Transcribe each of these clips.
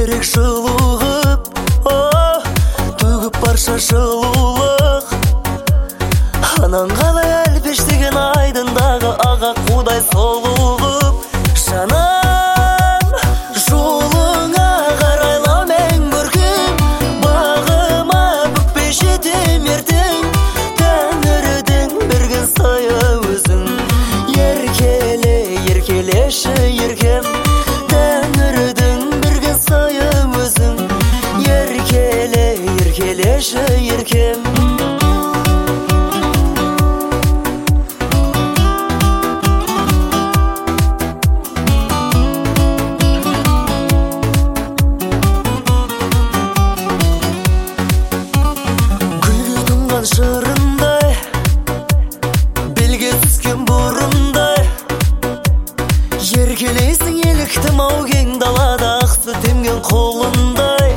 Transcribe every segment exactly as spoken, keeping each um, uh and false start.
керек жылуғып, төгіп барша жылулық. Анаң қалай әлпештеген айдындағы аға қудай сұлуғып. Жаным, жолыңа қарайлау мен көркем, бағыма бүкпей жетем ертең. Тәңірдің берген сая өзің, еркеле, еркелеші еркем. Тәңірдің берген сая өзің, еркеле, еркелеші еркем. Жырындай, белге түскен бұрындай, еркелейсің еліктім ау кең далада ақсы темген қолындай.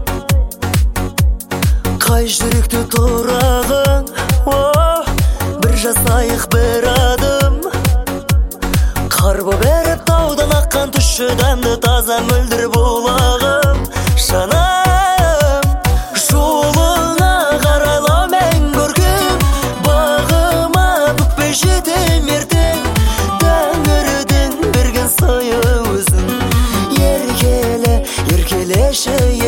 Қай жүректе тұрағың, бір жасайық бір адым. Қар боп еріп таудан аққан тұщы дәмді таза мөлдір бұлағым. Жаным, жолыңа қарайлау мен көркем, бағыма бүкпей жетем ертең. Тәңірдің берген сая өзің, еркеле, еркелеші